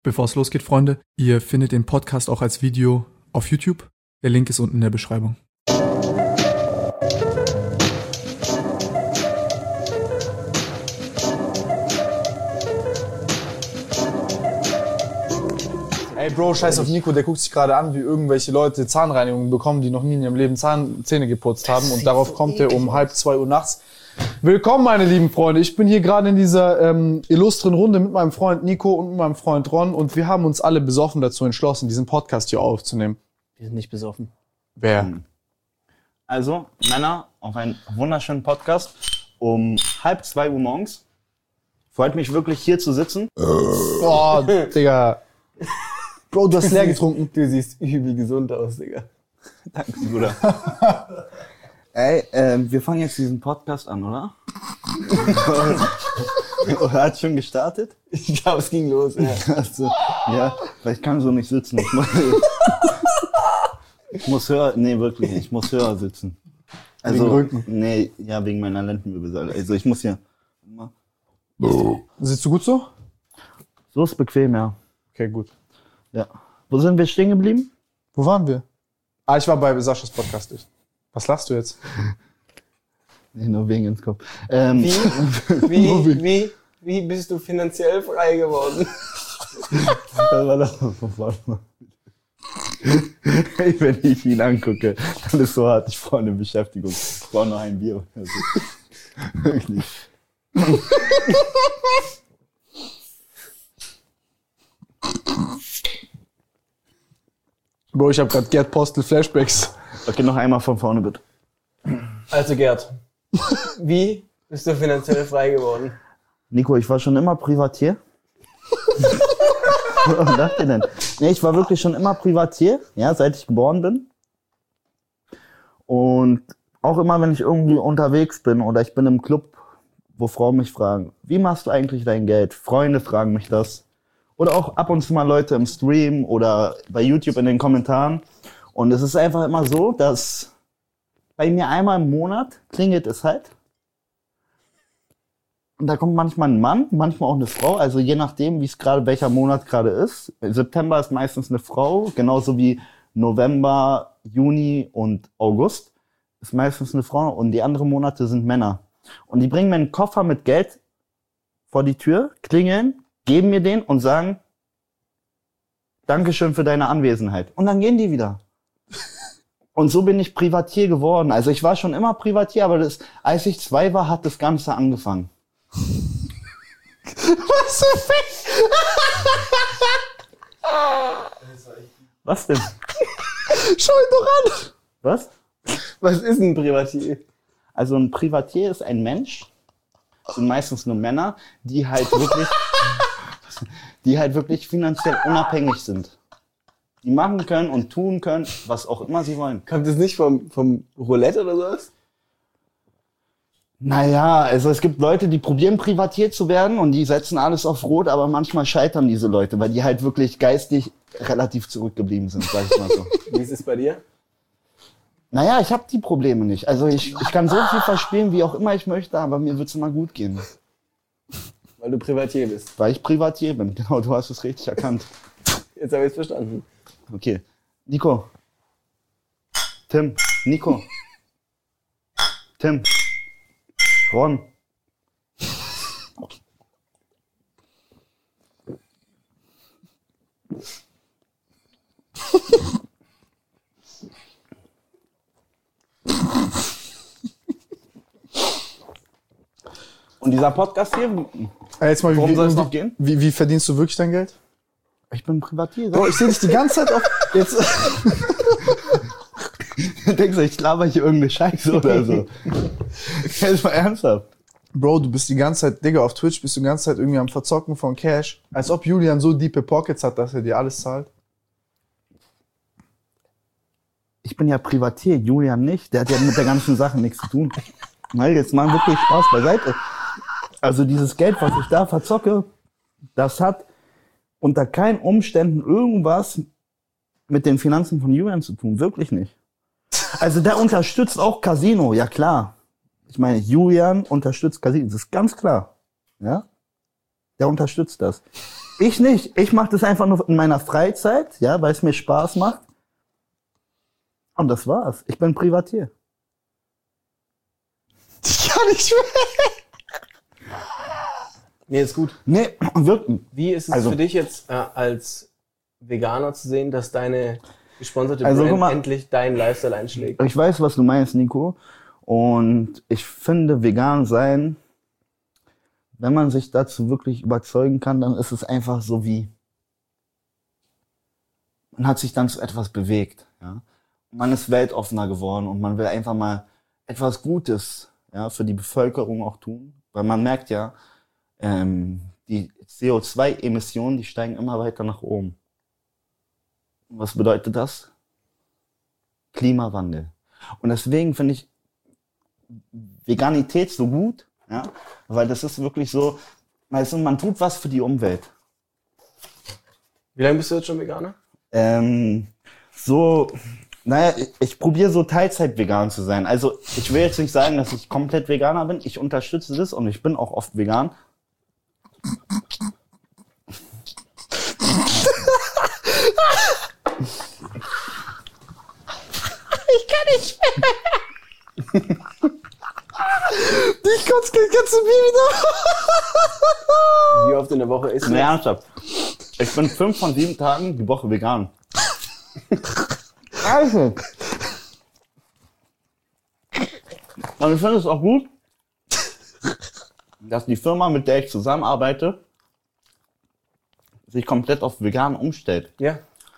Bevor es losgeht, Freunde, ihr findet den Podcast auch als Video auf YouTube. Der Link ist unten in der Beschreibung. Ey Bro, scheiß auf Nico, der guckt sich gerade an, wie irgendwelche Leute Zahnreinigungen bekommen, die noch nie in ihrem Leben Zähne geputzt haben, und darauf kommt er um 1:30 Uhr nachts. Willkommen, meine lieben Freunde. Ich bin hier gerade in dieser illustren Runde mit meinem Freund Nico und mit meinem Freund Ron, und wir haben uns alle besoffen dazu entschlossen, diesen Podcast hier aufzunehmen. Wir sind nicht besoffen. Wer? Also, Männer, auf einen wunderschönen Podcast um 1:30 Uhr morgens. Freut mich wirklich, hier zu sitzen. Oh, Digga. Bro, du hast leer getrunken. Du siehst übel gesund aus, Digga. Danke, Bruder. Ey, wir fangen jetzt diesen Podcast an, oder? Oder hat schon gestartet? Ich glaube, es ging los. Ja. Also, ja, weil ich kann so nicht sitzen. Ich muss höher, nee, wirklich nicht. Ich muss höher sitzen. Also, wegen Rücken? Nee, ja, wegen meiner Lendenwirbelsäule. Also, ich muss hier. Sitzt du gut so? So ist bequem, ja. Okay, gut. Ja. Wo sind wir stehen geblieben? Wo waren wir? Ah, ich war bei Saschas Podcast. Was lachst du jetzt? Nee, nur wegen ins Kopf. Wie bist du finanziell frei geworden? Das war doch von vorne. Hey, wenn ich ihn angucke, dann ist so hart, ich brauche eine Beschäftigung. Ich brauche noch ein Bier. Also, wirklich. Bro, ich habe gerade Gerd Postel Flashbacks. Okay, noch einmal von vorne, bitte. Also Gerd, wie bist du finanziell frei geworden? Nico, ich war schon immer Privatier. Was sagt ihr denn? Nee, ich war wirklich schon immer Privatier, ja, seit ich geboren bin. Und auch immer, wenn ich irgendwie unterwegs bin oder ich bin im Club, wo Frauen mich fragen, wie machst du eigentlich dein Geld? Freunde fragen mich das. Oder auch ab und zu mal Leute im Stream oder bei YouTube in den Kommentaren. Und es ist einfach immer so, dass bei mir einmal im Monat klingelt es halt. Und da kommt manchmal ein Mann, manchmal auch eine Frau, also je nachdem, wie es gerade, welcher Monat gerade ist. September ist meistens eine Frau, genauso wie November, Juni und August ist meistens eine Frau, und die anderen Monate sind Männer. Und die bringen mir einen Koffer mit Geld vor die Tür, klingeln, geben mir den und sagen, Dankeschön für deine Anwesenheit. Und dann gehen die wieder. Und so bin ich Privatier geworden. Also ich war schon immer Privatier, aber als ich 2 war, hat das Ganze angefangen. Was so fett? Was denn? Schau ihn doch an. Was? Was ist ein Privatier? Also ein Privatier ist ein Mensch, das sind meistens nur Männer, die halt wirklich finanziell unabhängig sind. Die machen können und tun können, was auch immer sie wollen. Kommt das nicht vom Roulette oder sowas? Naja, also es gibt Leute, die probieren Privatier zu werden und die setzen alles auf Rot, aber manchmal scheitern diese Leute, weil die halt wirklich geistig relativ zurückgeblieben sind, sag ich mal so. Wie ist es bei dir? Naja, ich habe die Probleme nicht. Also ich kann so viel verspielen, wie auch immer ich möchte, aber mir wird's immer gut gehen. Weil du Privatier bist. Weil ich Privatier bin, genau, du hast es richtig erkannt. Jetzt habe ich es verstanden. Okay. Nico. Tim. Nico. Tim. Ron. Und dieser Podcast hier, Jetzt mal, worum soll es noch gehen? Wie verdienst du wirklich dein Geld? Ich bin Privatier. Bro, ich sehe dich die ganze Zeit auf... Jetzt... Denkst du, ich laber hier irgendeine Scheiße oder so? Jetzt mal ernsthaft. Bro, du bist die ganze Zeit, Digga, auf Twitch bist du die ganze Zeit irgendwie am Verzocken von Cash. Als ob Julian so diepe Pockets hat, dass er dir alles zahlt. Ich bin ja Privatier, Julian nicht. Der hat ja mit der ganzen Sache nichts zu tun. Nein, jetzt mal wirklich Spaß beiseite. Also dieses Geld, was ich da verzocke, das hat unter keinen Umständen irgendwas mit den Finanzen von Julian zu tun. Wirklich nicht. Also der unterstützt auch Casino, ja klar. Ich meine, Julian unterstützt Casino, das ist ganz klar. Ja? Der unterstützt das. Ich nicht. Ich mache das einfach nur in meiner Freizeit, ja, weil es mir Spaß macht. Und das war's. Ich bin Privatier. Ich kann nicht mehr. Nee, ist gut. Nee, wirklich. Wie ist es Also- für dich jetzt als Veganer zu sehen, dass deine gesponserte Also, guck Brand mal. endlich deinen Lifestyle einschlägt? Ich weiß, was du meinst, Nico. Und ich finde, vegan sein, wenn man sich dazu wirklich überzeugen kann, dann ist es einfach so wie, man hat sich dann zu etwas bewegt. Ja? Man ist weltoffener geworden und man will einfach mal etwas Gutes, ja, für die Bevölkerung auch tun. Weil man merkt ja, die CO2-Emissionen, die steigen immer weiter nach oben. Was bedeutet das? Klimawandel. Und deswegen finde ich Veganität so gut, ja, weil das ist wirklich so, weißt du, man tut was für die Umwelt. Wie lange bist du jetzt schon Veganer? So, naja, ich probiere so Teilzeit vegan zu sein. Also ich will jetzt nicht sagen, dass ich komplett Veganer bin. Ich unterstütze das und ich bin auch oft vegan. Ich kotze das ganze Bier wieder. Wie oft in der Woche isst du? Nee, ernsthaft. Ich bin 5 von 7 Tagen die Woche vegan. Also. Und ich finde es auch gut, dass die Firma, mit der ich zusammenarbeite, sich komplett auf vegan umstellt. Ja.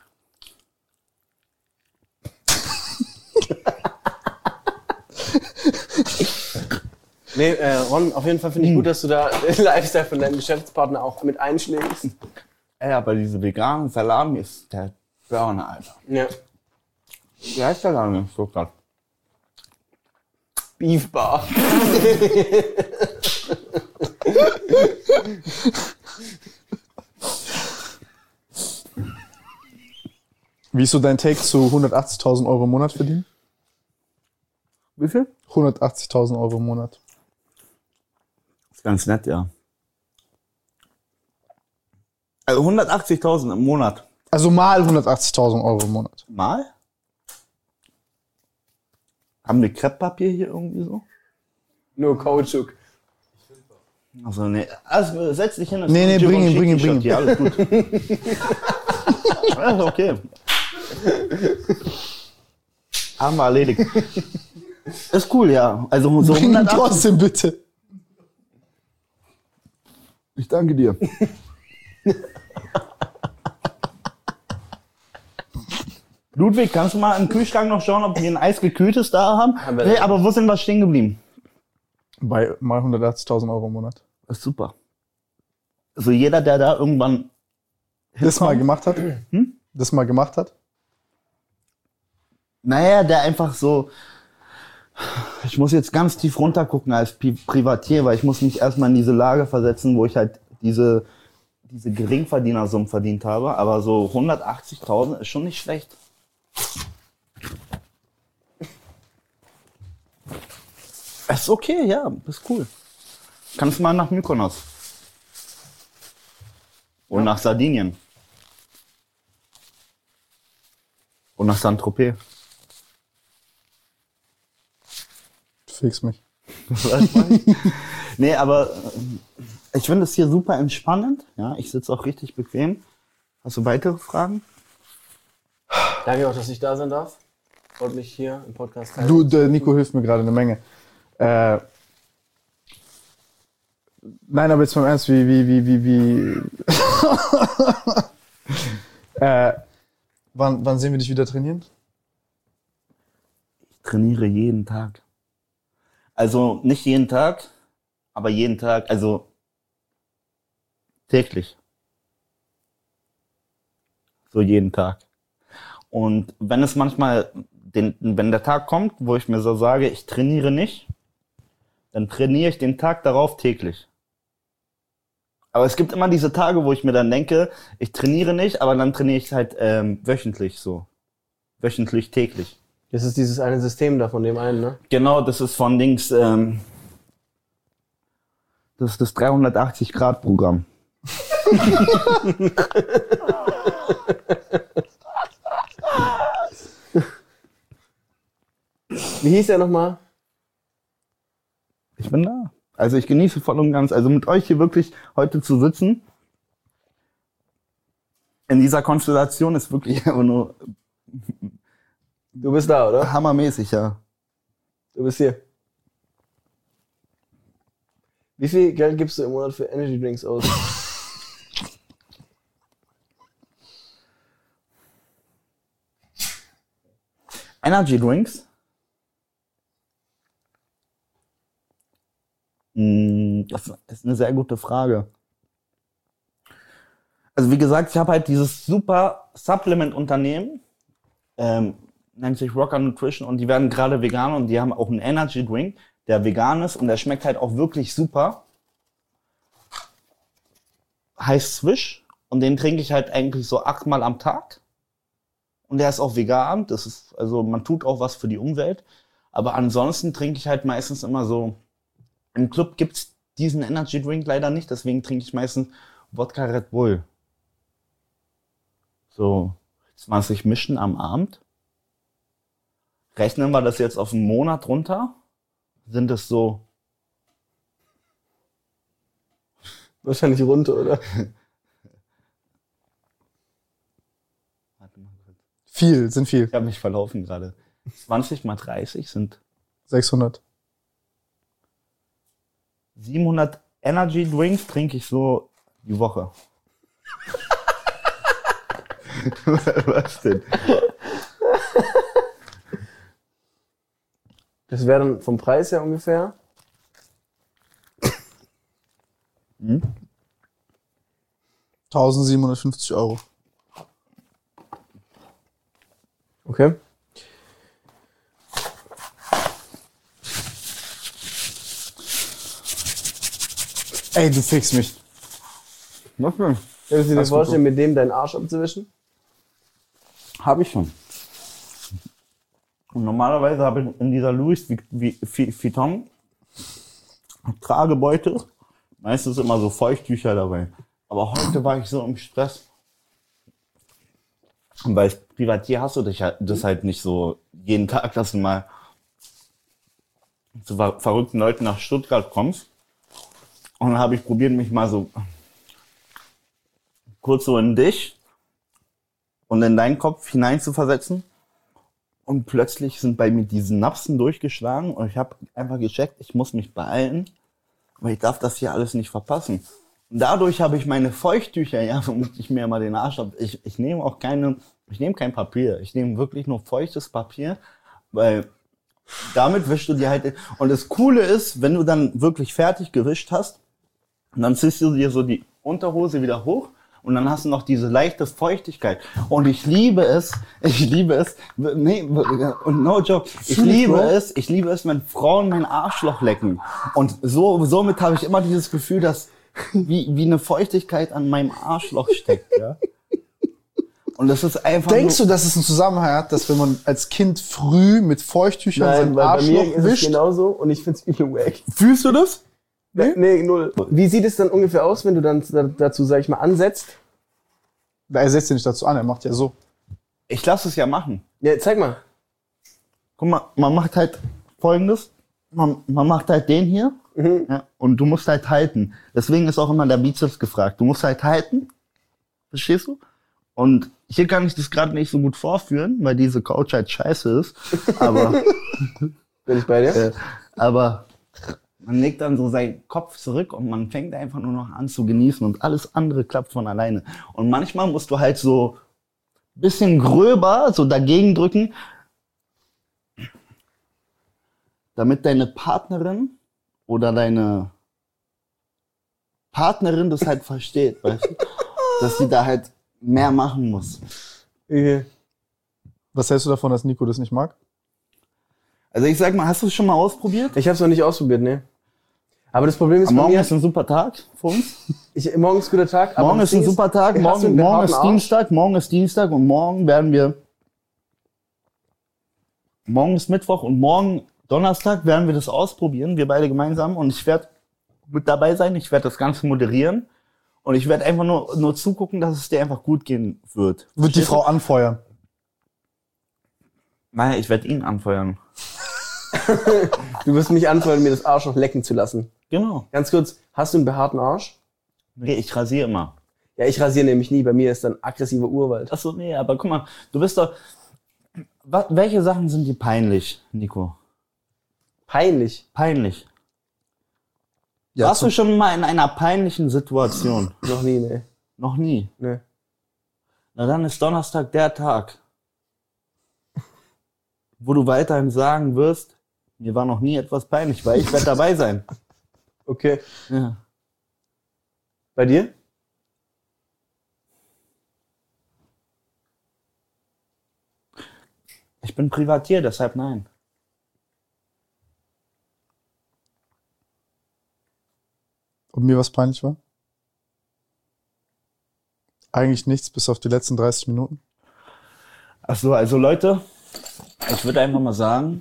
Nee, Ron, auf jeden Fall finde ich gut, dass du da den Lifestyle von deinem Geschäftspartner auch mit einschlägst. Ey, aber diese veganen Salami ist der Burner, Alter. Ja. Wie heißt der Laden in Stuttgart? Beef Bar. Wie ist so dein Take zu 180.000 Euro im Monat verdienen? Wie viel? 180.000 Euro im Monat. Ist ganz nett, ja. Also 180.000 im Monat. Also mal 180.000 Euro im Monat. Mal? Haben wir Krepppapier hier irgendwie so? Nur Kautschuk. Also nee. Also setz dich hin. das Nee, ist ein bring ihn, Givenchy bring ihn, T-Shirt. Ja, alles gut. Alles okay. Haben wir erledigt. Ist cool, ja. Also so Bring ihn 180. trotzdem bitte. Ich danke dir. Ludwig, kannst du mal im Kühlschrank noch schauen, ob wir ein eisgekühltes da haben? Haben wir Nee, da. aber wo sind wir stehen geblieben? Bei mal 180.000 Euro im Monat. Das ist super. Also jeder, der da irgendwann Das mal gemacht hat? Das mal gemacht hat? naja, der einfach so, ich muss jetzt ganz tief runter gucken als Privatier, weil ich muss mich erstmal in diese Lage versetzen, wo ich halt diese Geringverdienersummen verdient habe, aber so 180.000 ist schon nicht schlecht. Ist okay, ja, ist cool. Kannst mal nach Mykonos. Und nach Sardinien. Und nach Saint-Tropez. Fix mich. Nee, aber ich finde es hier super entspannend. Ja, ich sitze auch richtig bequem. Hast du weitere Fragen? Danke auch, dass ich da sein darf. Freut mich hier im Podcast teilnehmen. Du, der Nico hilft mir gerade eine Menge. Nein, aber jetzt mal im Ernst, wann sehen wir dich wieder trainieren? Ich trainiere jeden Tag. Also nicht jeden Tag, aber jeden Tag, also täglich. So jeden Tag. Und wenn es manchmal, wenn der Tag kommt, wo ich mir so sage, ich trainiere nicht, dann trainiere ich den Tag darauf täglich. Aber es gibt immer diese Tage, wo ich mir dann denke, ich trainiere nicht, aber dann trainiere ich halt wöchentlich so. Wöchentlich, täglich. Das ist dieses eine System da von dem einen, ne? Genau, das ist von Dings, das ist das 380-Grad-Programm. Wie hieß der nochmal? Ich bin da. Also ich genieße voll und ganz. Also mit euch hier wirklich heute zu sitzen, in dieser Konstellation ist wirklich einfach nur Du bist da, oder? hammermäßig, ja. Du bist hier. Wie viel Geld gibst du im Monat für Energy Drinks aus? Energy Drinks? Das ist eine sehr gute Frage. Also wie gesagt, ich habe halt dieses super Supplement-Unternehmen, nennt sich Rocker Nutrition, und die werden gerade vegan und die haben auch einen Energy Drink, der vegan ist und der schmeckt halt auch wirklich super. Heißt Swish, und den trinke ich halt eigentlich so 8-mal am Tag. Und der ist auch vegan, das ist, also man tut auch was für die Umwelt. Aber ansonsten trinke ich halt meistens immer so, im Club gibt's diesen Energy Drink leider nicht, deswegen trinke ich meistens Wodka Red Bull. So 20 Mischen am Abend. Rechnen wir das jetzt auf einen Monat runter, sind es so... Wahrscheinlich rund, oder? Warte mal kurz. Sind viel. Ich habe mich verlaufen gerade. 20 mal 30 sind 600. 700 Energy Drinks trinke ich so die Woche. Was denn? Das wäre dann vom Preis her ungefähr? Hm? 1.750 Euro. Okay. Ey, du fickst mich. Was denn? Könntest du dir Alles gut, vorstellen, mit dem deinen Arsch abzuwischen? Habe ich schon. Und normalerweise habe ich in dieser Louis Vuitton Tragebeutel meistens immer so Feuchttücher dabei. Aber heute war ich so im Stress. Und bei Privatier hast du das halt nicht so jeden Tag, dass du mal zu verrückten Leuten nach Stuttgart kommst. Und dann habe ich probiert, mich mal so kurz so in dich und in deinen Kopf hineinzuversetzen. Und plötzlich sind bei mir die Synapsen durchgeschlagen und ich habe einfach gecheckt, ich muss mich beeilen, weil ich darf das hier alles nicht verpassen. Und dadurch habe ich meine Feuchttücher, ja, womit ich mir mal den Arsch ab. Ich nehme auch kein Papier. Ich nehme wirklich nur feuchtes Papier, weil damit wischst du dir halt. Und das Coole ist, wenn du dann wirklich fertig gewischt hast, dann ziehst du dir so die Unterhose wieder hoch. Und dann hast du noch diese leichte Feuchtigkeit. Und ich liebe es, nee, und no joke, ich liebe es, wenn Frauen mein Arschloch lecken. Und somit habe ich immer dieses Gefühl, dass wie eine Feuchtigkeit an meinem Arschloch steckt, ja. Und das ist einfach Denkst du, dass es einen Zusammenhang hat, dass wenn man als Kind früh mit Feuchttüchern sein weil bei mir Arschloch ist es wischt? genauso und ich find's übel wack. Fühlst du das? Nee, null. Wie sieht es dann ungefähr aus, wenn du dann dazu, sag ich mal, ansetzt? Er setzt ja nicht dazu an, er macht ja so. Ich lasse es ja machen. Ja, zeig mal. Guck mal, man macht halt Folgendes. Man macht halt den hier, ja, und du musst halt halten. Deswegen ist auch immer der Bizeps gefragt. Du musst halt halten. Verstehst du? Und hier kann ich das gerade nicht so gut vorführen, weil diese Couch halt scheiße ist. Aber, Bin ich bei dir? aber man legt dann so seinen Kopf zurück und man fängt einfach nur noch an zu genießen und alles andere klappt von alleine. Und manchmal musst du halt so ein bisschen gröber so dagegen drücken, damit deine Partnerin oder deine Partnerin das halt versteht, weißt du? Dass sie da halt mehr machen muss. Okay. Was hältst du davon, dass Nico das nicht mag? Also ich sag mal, hast du es schon mal ausprobiert? Ich hab's noch nicht ausprobiert, ne. Aber das Problem ist bei Morgen mir, ist ein super Tag für uns. morgen ist ein guter Tag. Aber Morgen das ist ein Ding super Tag, hast du einen morgen ist behaarten Arsch? Dienstag und morgen ist Mittwoch und morgen Donnerstag werden wir das ausprobieren, wir beide gemeinsam, und ich werde mit dabei sein, ich werde das Ganze moderieren Und ich werde einfach nur zugucken, dass es dir einfach gut gehen wird. Wird die Frau anfeuern? Nein, ich werde ihn anfeuern. Du wirst mich anfeuern, mir das Arschloch lecken zu lassen. Genau. Ganz kurz, hast du einen behaarten Arsch? Nee, ich rasiere immer. Ja, ich rasiere nämlich nie. Bei mir ist dann aggressiver Urwald. Achso, nee, aber guck mal, du bist doch... Welche Sachen sind dir peinlich, Nico? Peinlich. Peinlich. Ja, Warst du schon mal in einer peinlichen Situation? Noch nie, ne. Noch nie. Ne. Na dann ist Donnerstag der Tag, wo du weiterhin sagen wirst, mir war noch nie etwas peinlich, weil ich werde dabei sein. Okay. Ja. Bei dir? Ich bin Privatier, deshalb nein. Ob mir was peinlich war? Eigentlich nichts, bis auf die letzten 30 Minuten. Ach so, also Leute, ich würde einfach mal sagen,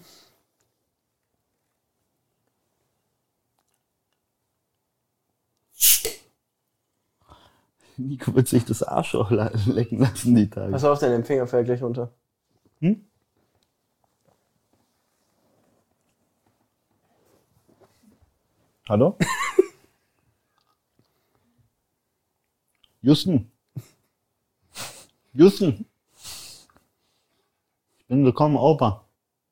Nico wird sich das Arschloch lecken lassen die Tage. Pass auf, dein Empfänger fällt gleich runter. Hm? Hallo? Houston. Houston. Ich bin willkommen, Opa.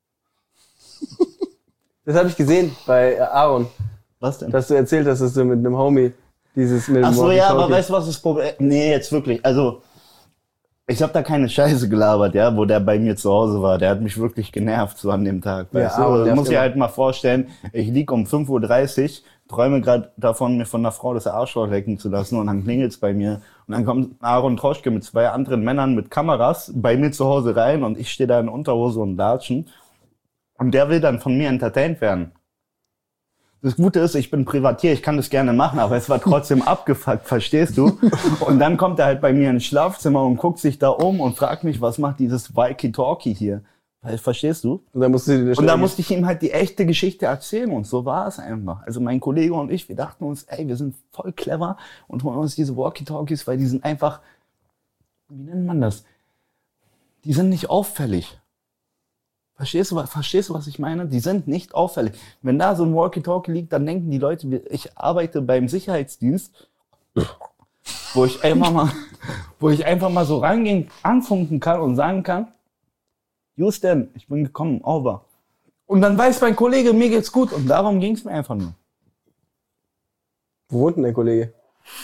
Das habe ich gesehen bei Aaron, Was denn? dass du erzählt hast, dass du mit einem Homie dieses mit dem Ach so, ja, aber Walkie-Talkie- weißt du, was das Problem... Nee, jetzt wirklich, also... Ich habe da keine Scheiße gelabert, ja, wo der bei mir zu Hause war. Der hat mich wirklich genervt so an dem Tag. Ja, Weißt du? aber Du nervt musst dir immer. halt mal vorstellen, ich lieg um 5:30 Uhr, träume gerade davon, mir von einer Frau das Arschloch lecken zu lassen und dann klingelt's bei mir. Und dann kommt Aaron Troschke mit 2 anderen Männern mit Kameras bei mir zu Hause rein und ich stehe da in Unterhose und Latschen. Und der will dann von mir entertained werden. Das Gute ist, ich bin Privatier, ich kann das gerne machen, aber es war trotzdem abgefuckt, verstehst du? Und dann kommt er halt bei mir ins Schlafzimmer und guckt sich da um und fragt mich, was macht dieses Walkie-Talkie hier? Verstehst du? Und dann musst du dir Und da musste ich ihm halt die echte Geschichte erzählen und so war es einfach. Also mein Kollege und ich, wir dachten uns, ey, wir sind voll clever und holen uns diese Walkie-Talkies, weil die sind einfach, wie nennt man das? Die sind nicht auffällig. Verstehst du, was ich meine? Die sind nicht auffällig. Wenn da so ein Walkie-Talkie liegt, dann denken die Leute, ich arbeite beim Sicherheitsdienst, wo ich einfach mal so reingehen, anfunken kann und sagen kann, Houston, ich bin gekommen, over. Und dann weiß mein Kollege, mir geht's gut. Und darum ging's mir einfach nur. Wo wohnt denn der Kollege?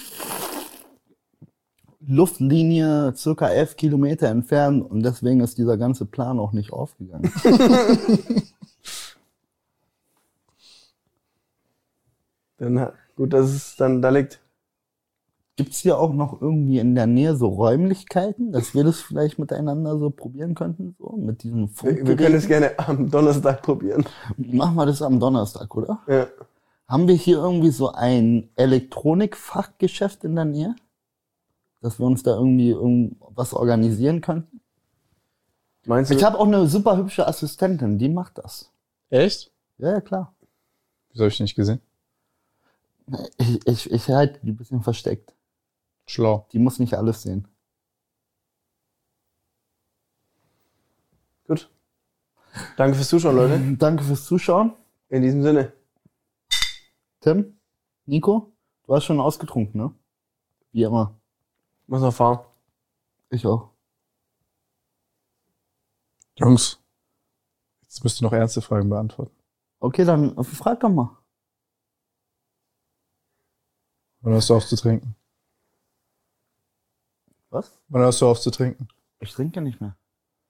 Luftlinie circa 11 Kilometer entfernt und deswegen ist dieser ganze Plan auch nicht aufgegangen. Dann, gut, dass es dann da liegt. Gibt's hier auch noch irgendwie in der Nähe so Räumlichkeiten, dass wir das vielleicht miteinander so probieren könnten? So mit diesem Wir können es gerne am Donnerstag probieren. Machen wir das am Donnerstag, oder? Ja. Haben wir hier irgendwie so ein Elektronikfachgeschäft in der Nähe? Dass wir uns da irgendwie was organisieren könnten? Meinst du? Ich habe auch eine super hübsche Assistentin, die macht das. Echt? Ja, klar. Wieso habe ich nicht gesehen? Ich halte die ein bisschen versteckt. Schlau. Die muss nicht alles sehen. Gut. Danke fürs Zuschauen, Leute. Danke fürs Zuschauen. In diesem Sinne. Tim, Nico, du hast schon ausgetrunken, ne? Wie immer. Muss noch fahren. Ich auch. Jungs, jetzt müsst ihr noch ernste Fragen beantworten. Okay, dann frag doch mal. Wann hörst du auf zu trinken? Was? Wann hörst du auf zu trinken? Ich trinke nicht mehr.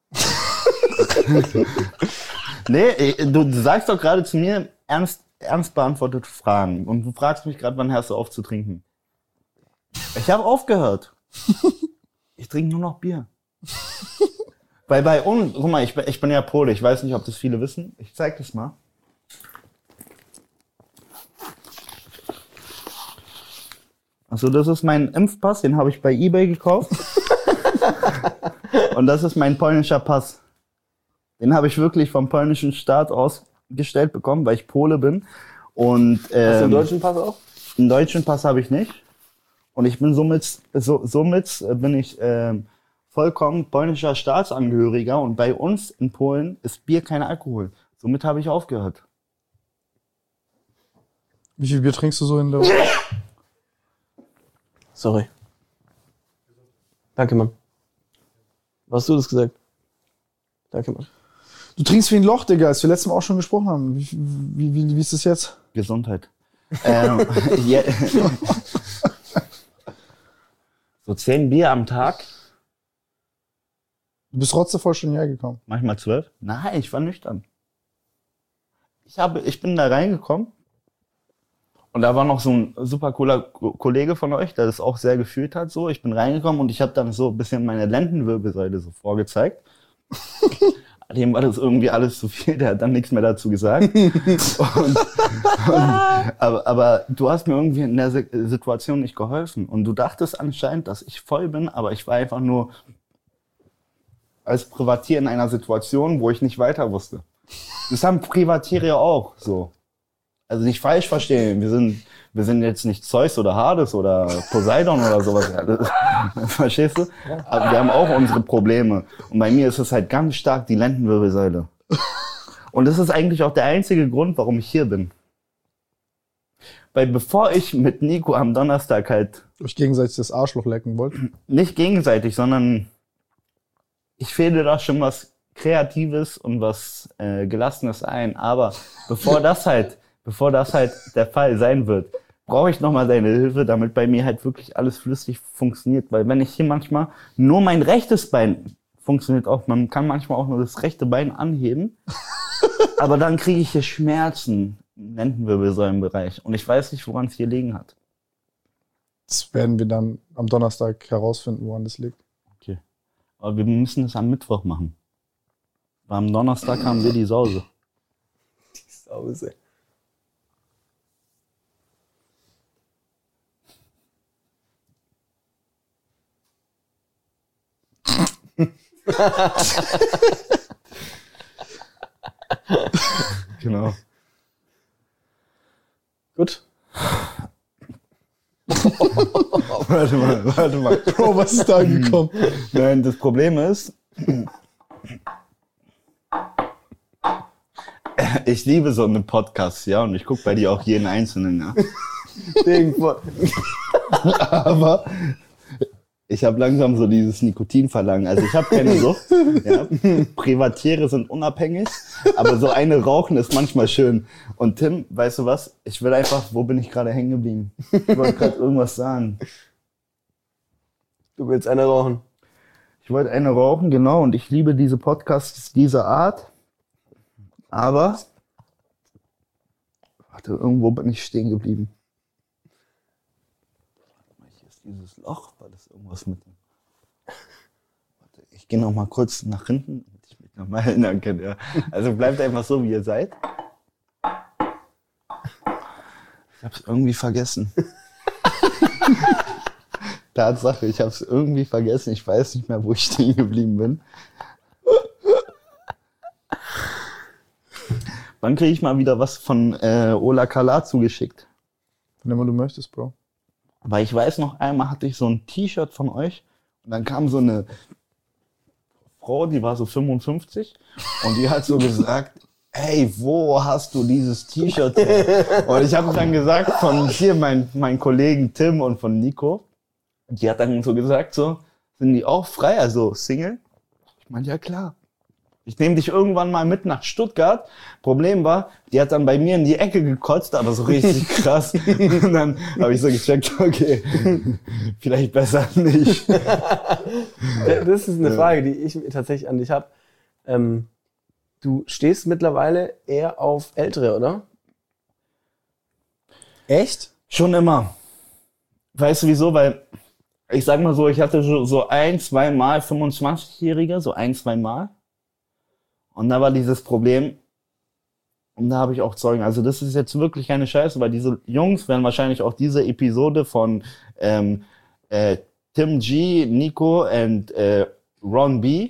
Nee, du sagst doch gerade zu mir ernst beantwortete Fragen. Und du fragst mich gerade, wann hörst du auf zu trinken? Ich habe aufgehört. Ich trinke nur noch Bier. Weil bei uns, guck mal, ich bin ja Pole, ich weiß nicht, ob das viele wissen. Ich zeig das mal. Also das ist mein Impfpass, den habe ich bei eBay gekauft. Und das ist mein polnischer Pass. Den habe ich wirklich vom polnischen Staat ausgestellt bekommen, weil ich Pole bin. Und Hast du einen deutschen Pass auch? einen deutschen Pass habe ich nicht. Und ich bin somit bin ich vollkommen polnischer Staatsangehöriger und bei uns in Polen ist Bier kein Alkohol. Somit habe ich aufgehört. Wie viel Bier trinkst du so in der Woche? Sorry. Danke, Mann. Was hast du das gesagt? Danke, Mann. Du trinkst wie ein Loch, Digga, als wir letztes Mal auch schon gesprochen haben. Wie ist das jetzt? Gesundheit. So 10 Bier am Tag. Du bist trotzdem schon hierher gekommen. Manchmal 12. Nein, ich war nüchtern. Ich bin da reingekommen und da war noch so ein super cooler Kollege von euch, der das auch sehr gefühlt hat. So, ich bin reingekommen und ich habe dann so ein bisschen meine Lendenwirbelsäule so vorgezeigt. Dem war das irgendwie alles zu viel, der hat dann nichts mehr dazu gesagt. Aber du hast mir irgendwie in der Situation nicht geholfen. Und du dachtest anscheinend, dass ich voll bin, aber ich war einfach nur als Privatier in einer Situation, wo ich nicht weiter wusste. Das haben Privatiere ja auch so. Also nicht falsch verstehen, wir sind jetzt nicht Zeus oder Hades oder Poseidon oder sowas. Verstehst du? Aber wir haben auch unsere Probleme. Und bei mir ist es halt ganz stark die Lendenwirbelsäule. Und das ist eigentlich auch der einzige Grund, warum ich hier bin. Weil bevor ich mit Nico am Donnerstag halt... Euch gegenseitig das Arschloch lecken wollt? Nicht gegenseitig, sondern ich fehlte da schon was Kreatives und was Gelassenes ein. Aber bevor das halt der Fall sein wird, brauche ich nochmal deine Hilfe, damit bei mir halt wirklich alles flüssig funktioniert. Weil wenn ich hier manchmal nur mein rechtes Bein funktioniert auch, man kann manchmal auch nur das rechte Bein anheben, aber dann kriege ich hier Schmerzen im Lendenwirbelsäulenbereich und ich weiß nicht, woran es hier liegen hat. Das werden wir dann am Donnerstag herausfinden, woran das liegt. Okay. Aber wir müssen es am Mittwoch machen. Weil am Donnerstag haben wir die Sause. Die Sause. Genau. Gut. Warte mal. Bro, was ist da angekommen? Nein, das Problem ist, ich liebe so einen Podcast, ja, und ich gucke bei dir auch jeden einzelnen, ja. Aber ich habe langsam so dieses Nikotinverlangen. Also ich habe keine Sucht. Ja. Privatiere sind unabhängig, aber so eine rauchen ist manchmal schön. Und Tim, weißt du was? Ich will einfach, wo bin ich gerade hängen geblieben? Ich wollte gerade irgendwas sagen. Du willst eine rauchen? Ich wollte eine rauchen, genau. Und ich liebe diese Podcasts dieser Art. Aber, warte, irgendwo bin ich stehen geblieben. Hier ist dieses Loch, war das irgendwas mit dem... Warte, ich gehe noch mal kurz nach hinten, damit ich mich noch mal erinnern kann. Ja. Also bleibt einfach so, wie ihr seid. Ich hab's irgendwie vergessen. Tatsache, ich hab's irgendwie vergessen. Ich weiß nicht mehr, wo ich stehen geblieben bin. Wann kriege ich mal wieder was von Ola Kala zugeschickt? Wenn immer du möchtest, Bro. Weil ich weiß noch, einmal hatte ich so ein T-Shirt von euch und dann kam so eine Frau, die war so 55 und die hat so gesagt, hey, wo hast du dieses T-Shirt her? Und ich habe dann gesagt, von hier mein Kollegen Tim und von Nico, die hat dann so gesagt, so, sind die auch frei, also Single? Ich meinte, ja klar. Ich nehme dich irgendwann mal mit nach Stuttgart. Problem war, die hat dann bei mir in die Ecke gekotzt, aber so richtig krass. Und dann habe ich so gecheckt, okay, vielleicht besser nicht. Das ist eine Frage, die ich tatsächlich an dich habe. Du stehst mittlerweile eher auf Ältere, oder? Echt? Schon immer. Weißt du wieso? Weil, ich sag mal so, ich hatte so 1-2 Mal 25-Jährige, so 1-2 Mal. Und da war dieses Problem, und da habe ich auch Zeugen. Also das ist jetzt wirklich keine Scheiße, weil diese Jungs werden wahrscheinlich auch diese Episode von Tim G, Nico und Ron B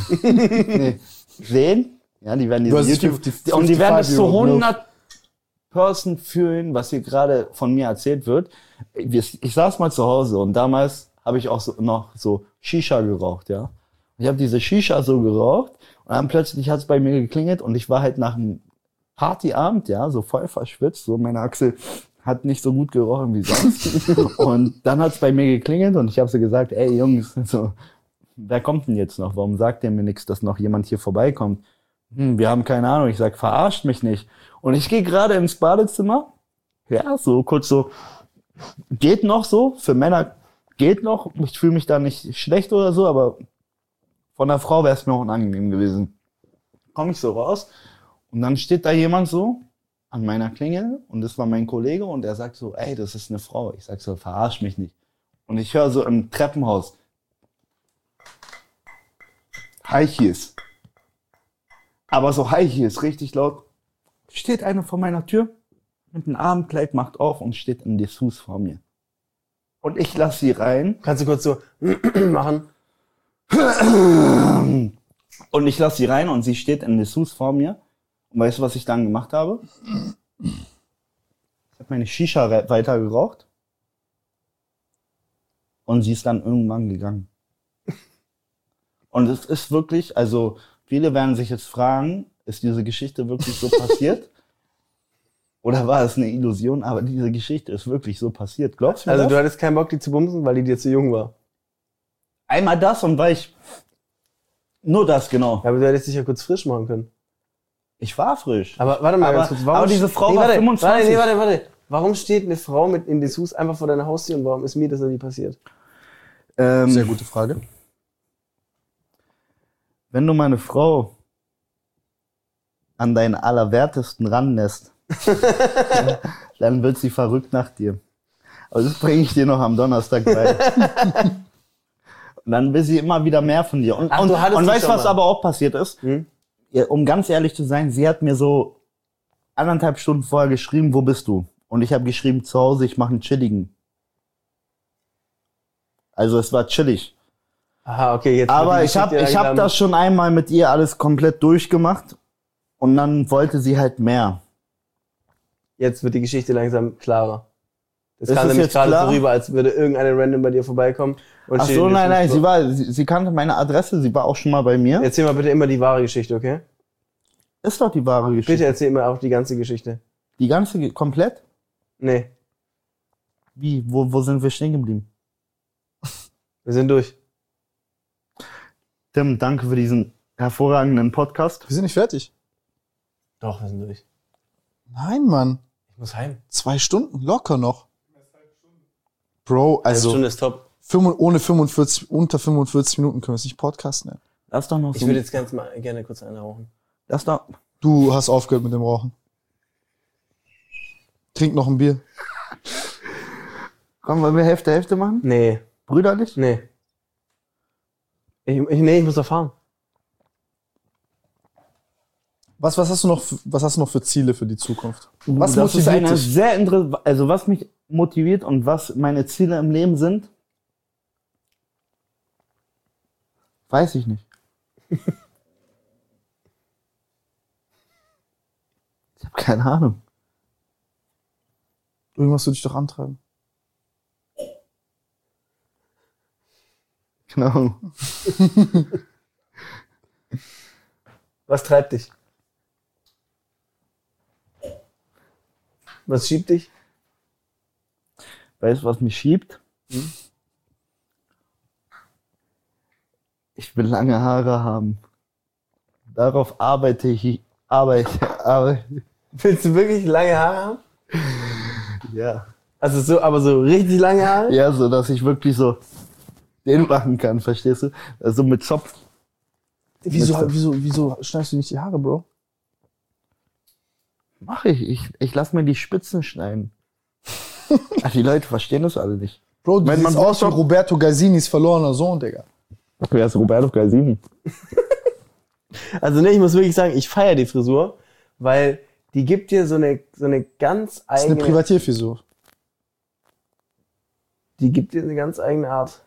sehen. Ja, die werden diese Du hast YouTube... 50, und die werden es zu 100... Person fühlen, was hier gerade von mir erzählt wird. Ich saß mal zu Hause und damals habe ich auch noch so Shisha geraucht, ja. Ich habe diese Shisha so geraucht und dann plötzlich hat es bei mir geklingelt und ich war halt nach einem Partyabend, ja, so voll verschwitzt, so meine Achsel hat nicht so gut gerochen wie sonst. Und dann hat es bei mir geklingelt und ich habe so gesagt, ey Jungs, so, wer kommt denn jetzt noch? Warum sagt ihr mir nichts, dass noch jemand hier vorbeikommt? Wir haben keine Ahnung. Ich sag, verarscht mich nicht. Und ich gehe gerade ins Badezimmer. Ja, so kurz so, geht noch so, für Männer geht noch. Ich fühle mich da nicht schlecht oder so, aber von der Frau wäre es mir auch unangenehm gewesen. Komme ich so raus und dann steht da jemand so an meiner Klingel und das war mein Kollege und er sagt so, ey, das ist eine Frau. Ich sag so, verarsch mich nicht. Und ich höre so im Treppenhaus, High Heels. Aber so High Heels, richtig laut. Steht eine vor meiner Tür mit einem Abendkleid, macht auf und steht in Dessous vor mir. Und ich lasse sie rein. Kannst du kurz so machen? Und ich lasse sie rein und sie steht in Dessous vor mir. Und weißt du, was ich dann gemacht habe? Ich habe meine Shisha weiter geraucht. Und sie ist dann irgendwann gegangen. Und es ist wirklich, also viele werden sich jetzt fragen, ist diese Geschichte wirklich so passiert? Oder war es eine Illusion? Aber diese Geschichte ist wirklich so passiert. Glaubst du mir Also das? du hattest keinen Bock, die zu bumsen, weil die dir zu jung war. Einmal das und weil ich... Nur das, genau. Ja, aber du hättest dich ja kurz frisch machen können. Ich war frisch. Aber warte mal ganz kurz. Aber diese Frau war 25. Warte. Warum steht eine Frau mit in Dessous einfach vor deiner Haustür und warum ist mir das noch nie passiert? Sehr gute Frage. Wenn du meine Frau an deinen Allerwertesten ranlässt, dann wird sie verrückt nach dir. Aber das bringe ich dir noch am Donnerstag bei. Und dann will sie immer wieder mehr von dir. Und weißt du, was aber auch passiert ist? Ja, um ganz ehrlich zu sein, sie hat mir so 1,5 Stunden vorher geschrieben, wo bist du? Und ich habe geschrieben, zu Hause, ich mache einen chilligen. Also es war chillig. Aha, okay, jetzt. Aber ich hab das schon einmal mit ihr alles komplett durchgemacht und dann wollte sie halt mehr. Jetzt wird die Geschichte langsam klarer. Das Ist kam es nämlich jetzt gerade klar? so rüber, als würde irgendeine Random bei dir vorbeikommen. Und Ach steht so, in nein, Dessous. sie kannte meine Adresse, sie war auch schon mal bei mir. Erzähl mal bitte immer die wahre Geschichte, okay? Ist doch die wahre Geschichte. Bitte erzähl immer auch die ganze Geschichte. Die ganze, komplett? Nee, Wie, wo sind wir stehen geblieben? wir sind durch. Tim, danke für diesen hervorragenden Podcast. Wir sind nicht fertig. Doch, wir sind durch. Nein, Mann. Ich muss heim. 2 Stunden locker noch. Bro, Eine also Stunde ist top. unter 45 Minuten können wir es nicht Podcast nennen. Lass doch noch Ich so. würde jetzt gerne kurz eine rauchen. Lass doch. Du hast aufgehört mit dem Rauchen. Trink noch ein Bier. Komm, wollen wir Hälfte machen? Nee, Brüderlich? nee. Ich muss doch fahren. Was hast du noch für Ziele für die Zukunft? Was das ist motiviert eine dich? sehr interessante, also was mich motiviert und was meine Ziele im Leben sind, weiß ich nicht. Ich habe keine Ahnung. Irgendwas würde dich doch antreiben. Genau. Was treibt dich? Was schiebt dich? Weißt du, was mich schiebt? Ich will lange Haare haben. Darauf arbeite ich. Willst du wirklich lange Haare haben? Ja. Also aber so richtig lange Haare? Ja, so dass ich wirklich so den machen kann, verstehst du? Also mit Zopf. Wieso schneidest du nicht die Haare, Bro? Mach ich. Ich lass mir die Spitzen schneiden. Ach, die Leute verstehen das alle nicht. Bro, Wenn man siehst aus wie Roberto Gazzini's verlorener Sohn, Digga. Wer ist Roberto Gazzini? Also ne, ich muss wirklich sagen, ich feiere die Frisur, weil die gibt dir so eine ganz Das ist eine eigene, Privatierfrisur. die gibt dir eine ganz eigene Art.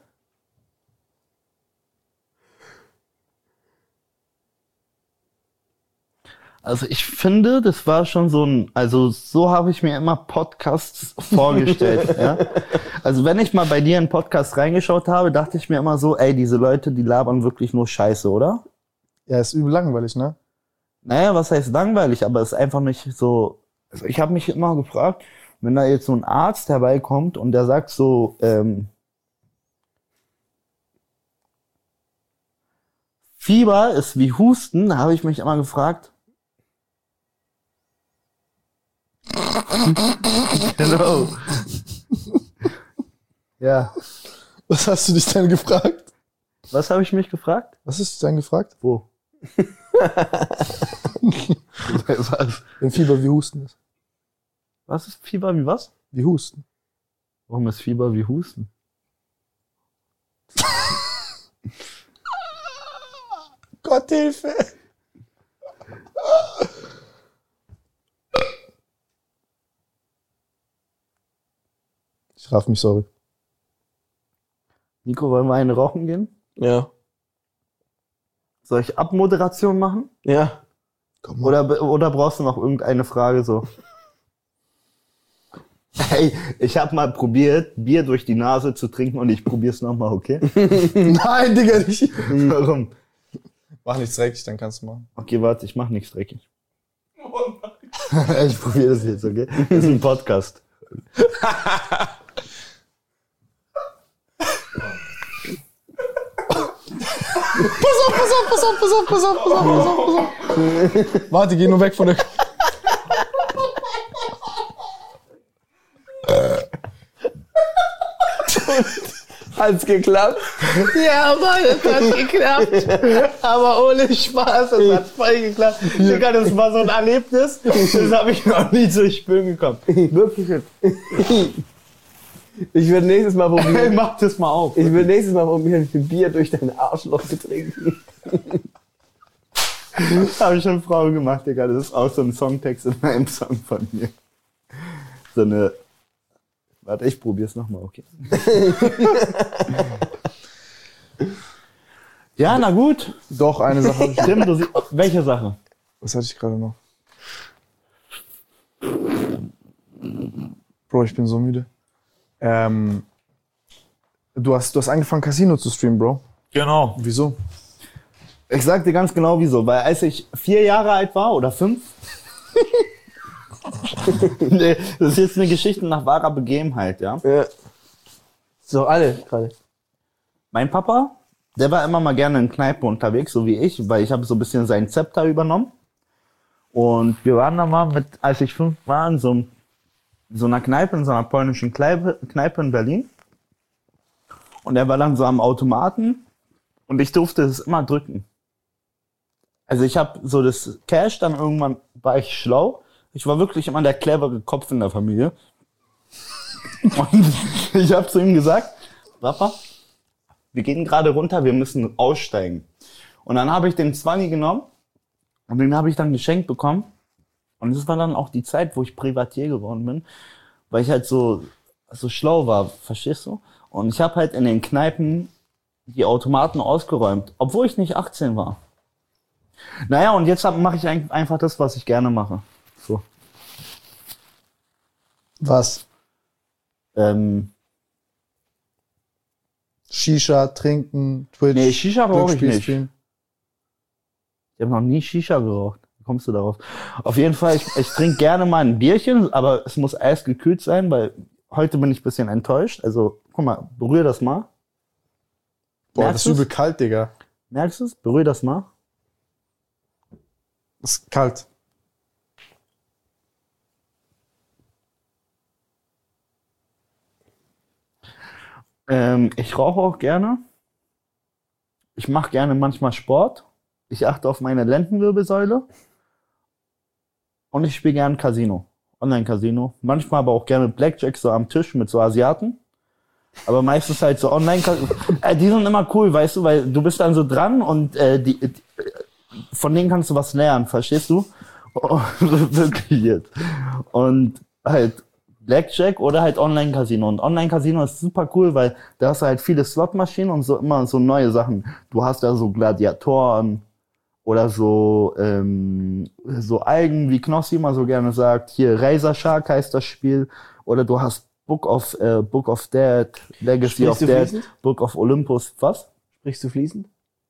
Also ich finde, das war schon so habe ich mir immer Podcasts vorgestellt. Ja? Also wenn ich mal bei dir in einen Podcast reingeschaut habe, dachte ich mir immer so, ey, diese Leute, die labern wirklich nur Scheiße, oder? Ja, ist übel langweilig, ne? Naja, was heißt langweilig, aber es ist einfach nicht so, also ich habe mich immer gefragt, wenn da jetzt so ein Arzt herbeikommt und der sagt so, Fieber ist wie Husten, da habe ich mich immer gefragt. Genau. Ja. Was hast du dich denn gefragt? Was habe ich mich gefragt? Was hast du denn gefragt? Wo? Was? Wenn Fieber wie Husten ist. Was ist Fieber wie was? Wie Husten. Warum ist Fieber wie Husten? Gott Hilfe! Ich raff mich, sorry. Nico, wollen wir eine rauchen gehen? Ja. Soll ich Abmoderation machen? Ja. Komm mal. Oder brauchst du noch irgendeine Frage so? Hey, ich habe mal probiert, Bier durch die Nase zu trinken und ich probier's nochmal, okay? Nein, Digga, nicht. Warum? Mach nichts dreckig, dann kannst du machen. Okay, warte, ich mach nichts dreckig. Ich probiere das jetzt, okay? Das ist ein Podcast. Pass auf. Warte, geh nur weg von der... Hat's geklappt? Ja, Mann, es hat geklappt. Aber ohne Spaß, es hat voll geklappt. Digga, das war so ein Erlebnis, das habe ich noch nie zu spüren gekommen. Wirklich jetzt. Ich würde nächstes Mal Hey, probieren. mach das mal auf. Ich würde nächstes Mal probieren, ein Bier durch dein Arschloch zu trinken. Habe ich schon Frau gemacht, Digga. Das ist auch so ein Songtext in einem Song von mir. So eine... Warte, ich probier's nochmal, okay? Ja, na gut. Doch, eine Sache hab ich. Tim, welche Sache? Was hatte ich gerade noch? Bro, ich bin so müde. Du hast angefangen, Casino zu streamen, Bro. Genau. Wieso? Ich sag dir ganz genau wieso. Weil als ich 4 Jahre alt war, oder 5... Nee, das ist jetzt eine Geschichte nach wahrer Begebenheit, ja. Ja. So, alle gerade. Mein Papa, der war immer mal gerne in Kneipen unterwegs, so wie ich, weil ich habe so ein bisschen sein Zepter übernommen. Und wir waren da mal als ich 5 war, in so einer Kneipe, in so einer polnischen Kneipe in Berlin. Und er war dann so am Automaten und ich durfte es immer drücken. Also ich habe so das Cash, dann irgendwann war ich schlau. Ich war wirklich immer der clevere Kopf in der Familie. Und ich habe zu ihm gesagt, Papa, wir gehen gerade runter, wir müssen aussteigen. Und dann habe ich den 20 genommen und den habe ich dann geschenkt bekommen. Und das war dann auch die Zeit, wo ich Privatier geworden bin, weil ich halt so schlau war, verstehst du? Und ich habe halt in den Kneipen die Automaten ausgeräumt, obwohl ich nicht 18 war. Naja, und jetzt mache ich einfach das, was ich gerne mache. So. Was? Shisha, trinken, Twitch. Nee, Shisha rauche ich nicht. Glücksspielstream. Ich habe noch nie Shisha geraucht. Wie kommst du darauf? Auf jeden Fall, ich trinke gerne mal ein Bierchen, aber es muss eisgekühlt sein, weil heute bin ich ein bisschen enttäuscht. Also, guck mal, berühr das mal. Boah, Merkst das ist übel du's? kalt, Digga. Merkst du es? Berühr das mal. Das ist kalt. Ich rauche auch gerne. Ich mache gerne manchmal Sport. Ich achte auf meine Lendenwirbelsäule. Und ich spiele gerne Casino. Online-Casino. Manchmal aber auch gerne Blackjack so am Tisch mit so Asiaten. Aber meistens halt so Online-Casino. Die sind immer cool, weißt du, weil du bist dann so dran und von denen kannst du was lernen, verstehst du? Oh, wirklich jetzt. Und halt Blackjack oder halt Online-Casino. Und Online-Casino ist super cool, weil da hast du halt viele Slotmaschinen und so immer so neue Sachen. Du hast da so Gladiatoren Oder so Algen, wie Knossi immer so gerne sagt. Hier, Razor Shark heißt das Spiel. Oder du hast Book of Dead, Legacy of Sprichst du Dead, fließend? Book of Olympus. Was? Sprichst du fließend?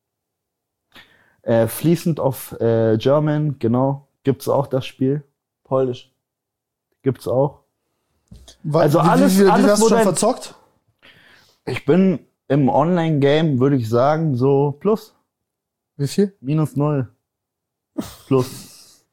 Fließend of German, genau. Gibt's auch das Spiel. Polnisch. Gibt's auch. Also alles- wie alles, hast wo du schon dein- verzockt? Ich bin im Online-Game, würde ich sagen, so plus. Wie viel? -0. Plus.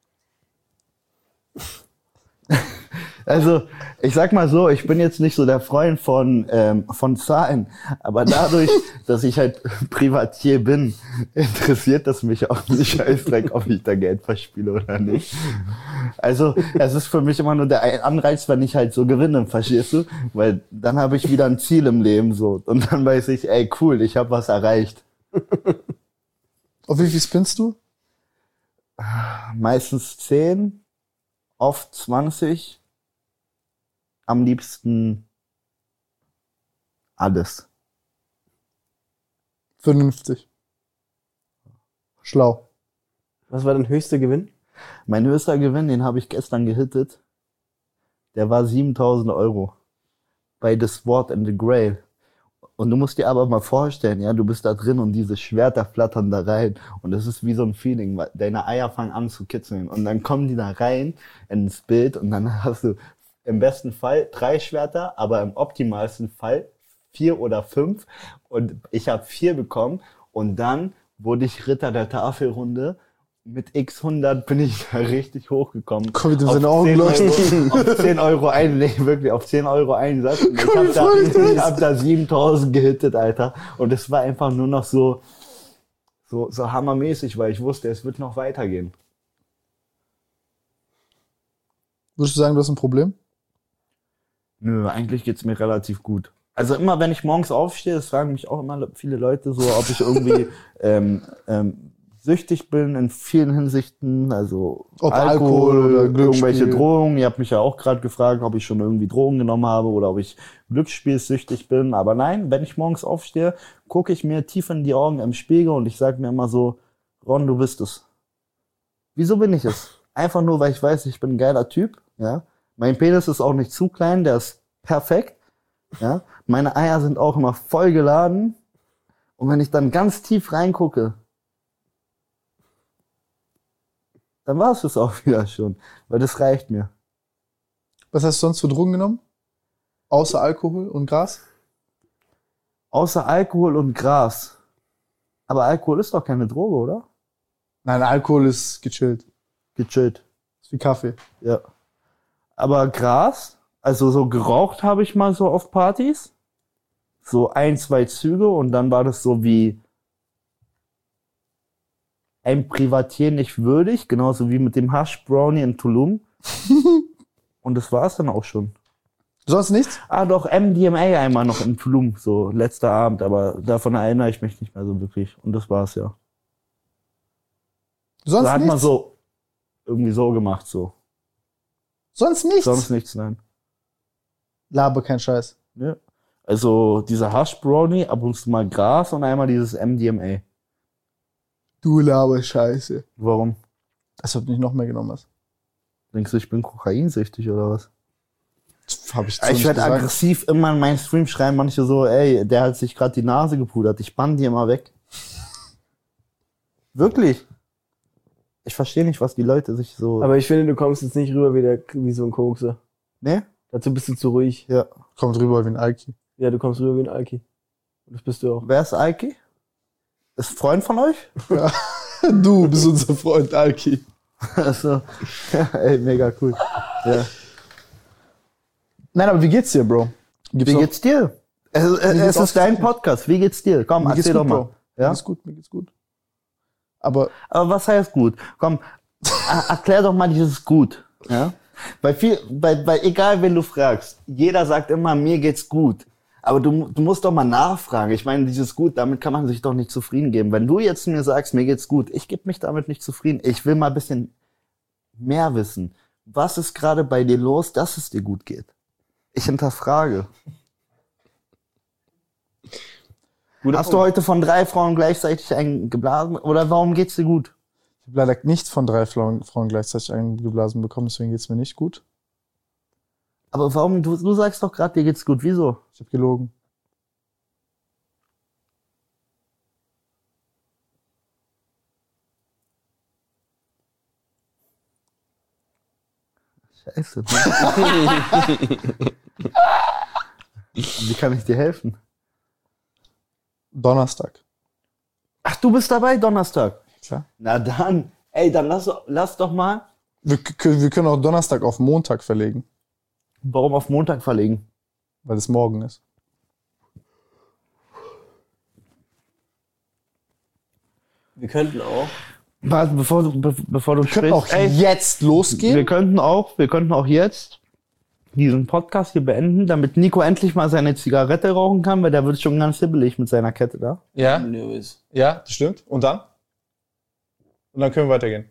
Also, ich sag mal so, ich bin jetzt nicht so der Freund von Zahlen, aber dadurch, dass ich halt Privatier bin, interessiert das mich auch nicht Scheißdreck, ob ich da Geld verspiele oder nicht. Also, es ist für mich immer nur der Anreiz, wenn ich halt so gewinne, verstehst du? Weil dann habe ich wieder ein Ziel im Leben so und dann weiß ich, ey cool, ich habe was erreicht. Auf wie viel spinnst du? Meistens 10, oft 20. Am liebsten alles. 50. Schlau. Was war dein höchster Gewinn? Mein höchster Gewinn, den habe ich gestern gehittet. Der war 7.000 Euro. Bei The Sword and the Grail. Und du musst dir aber mal vorstellen, ja, du bist da drin und diese Schwerter flattern da rein. Und das ist wie so ein Feeling, weil deine Eier fangen an zu kitzeln. Und dann kommen die da rein ins Bild und dann hast du im besten Fall 3 Schwerter, aber im optimalsten Fall 4 oder 5. Und ich habe 4 bekommen. Und dann wurde ich Ritter der Tafelrunde. Mit X100 bin ich da richtig hochgekommen. Komm, mit Auf seine Augen 10 leuchten. Auf 10 Euro ein, nee, wirklich, auf 10 Euro Einsatz. Und ich hab da 7.000 gehittet, Alter. Und es war einfach nur noch so hammermäßig, weil ich wusste, es wird noch weitergehen. Würdest du sagen, du hast ein Problem? Nö, eigentlich geht's mir relativ gut. Also immer, wenn ich morgens aufstehe, das fragen mich auch immer viele Leute so, ob ich irgendwie süchtig bin in vielen Hinsichten, also Ob Alkohol oder Glücksspiel. irgendwelche Drogen. Ihr habt mich ja auch gerade gefragt, ob ich schon irgendwie Drogen genommen habe oder ob ich glücksspielsüchtig bin. Aber nein, wenn ich morgens aufstehe, gucke ich mir tief in die Augen im Spiegel und ich sage mir immer so, Ron, du bist es. Wieso bin ich es? Einfach nur, weil ich weiß, ich bin ein geiler Typ. Ja, mein Penis ist auch nicht zu klein, der ist perfekt. Ja, meine Eier sind auch immer voll geladen. Und wenn ich dann ganz tief reingucke, dann war es das auch wieder schon, weil das reicht mir. Was hast du sonst für Drogen genommen? Außer Alkohol und Gras? Außer Alkohol und Gras. Aber Alkohol ist doch keine Droge, oder? Nein, Alkohol ist gechillt. Gechillt. Ist wie Kaffee. Ja. Aber Gras, also so geraucht habe ich mal so auf Partys. So 1, 2 Züge und dann war das so wie ein Privatier nicht würdig, genauso wie mit dem Hash Brownie in Tulum. Und das war's dann auch schon. Sonst nichts? Ah, doch, MDMA einmal noch in Tulum, so letzter Abend, aber davon erinnere ich mich nicht mehr so wirklich. Und das war's ja. Sonst Da hat man nichts? so irgendwie so gemacht, so. Sonst nichts? Sonst nichts, nein. Laber kein Scheiß. Ja. Also dieser Hash Brownie, ab und zu mal Gras und einmal dieses MDMA. Du laber Scheiße. Warum? Als ob du nicht noch mehr genommen hast. Denkst du, ich bin kokainsüchtig oder was? Das hab ich so Ich nicht werde gesagt. aggressiv immer in meinen Stream schreiben, manche so, ey, der hat sich gerade die Nase gepudert, ich bann die immer weg. Wirklich. Ich verstehe nicht, was die Leute sich so... Aber ich finde, du kommst jetzt nicht rüber wie so ein Kokser. Ne? Dazu bist du zu ruhig. Ja. Kommt rüber wie ein Alki. Ja, du kommst rüber wie ein Alki. Und das bist du auch. Wer ist Alki? Ist ein Freund von euch? Du bist unser Freund Alki. Also, ey, mega cool. Ja. Nein, aber wie geht's dir, Bro? Wie geht's dir? Es auch ist dein Podcast. Wie geht's dir? Komm, Mir geht's erzähl gut, doch mal. Bro. Ja? Mir geht's gut. Aber Aber was heißt gut? Komm, erklär doch mal dieses gut. Ja? Weil egal wen du fragst, jeder sagt immer, mir geht's gut. Aber du musst doch mal nachfragen. Ich meine, dieses gut, damit kann man sich doch nicht zufrieden geben. Wenn du jetzt mir sagst, mir geht's gut, ich gebe mich damit nicht zufrieden. Ich will mal ein bisschen mehr wissen. Was ist gerade bei dir los, dass es dir gut geht? Ich hinterfrage. Hast du heute von 3 Frauen gleichzeitig einen geblasen? Oder warum geht's dir gut? Ich habe leider nicht von 3 Frauen gleichzeitig eingeblasen bekommen, deswegen geht's mir nicht gut. Aber warum, du sagst doch gerade, dir geht's gut, wieso? Ich habe gelogen. Scheiße. Wie kann ich dir helfen? Donnerstag. Ach, du bist dabei, Donnerstag? Klar. Na dann, ey, dann lass doch mal. Wir können auch Donnerstag auf Montag verlegen, Warum auf Montag verlegen? weil es morgen ist. Wir könnten auch. Warte, bevor du Wir können auch sprichst, jetzt losgehen. wir könnten auch jetzt diesen Podcast hier beenden, damit Nico endlich mal seine Zigarette rauchen kann, weil der wird schon ganz hibbelig mit seiner Kette da. Ja, Lewis. ja, das stimmt. Und dann? Und dann können wir weitergehen.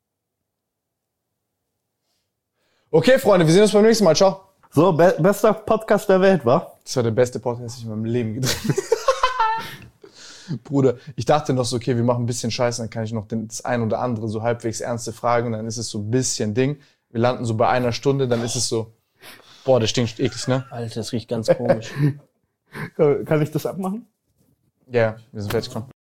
Okay, Freunde, wir sehen uns beim nächsten Mal. Ciao. So, bester Podcast der Welt, wa? Das war der beste Podcast, den ich in meinem Leben gedreht habe. Bruder, ich dachte noch so, okay, wir machen ein bisschen Scheiße, dann kann ich noch das ein oder andere so halbwegs ernste Fragen und dann ist es so ein bisschen Ding. Wir landen so bei 1 Stunde, dann ist es so, boah, das stinkt eklig, ne? Alter, das riecht ganz komisch. Kann ich das abmachen? Ja, wir sind fertig, komm.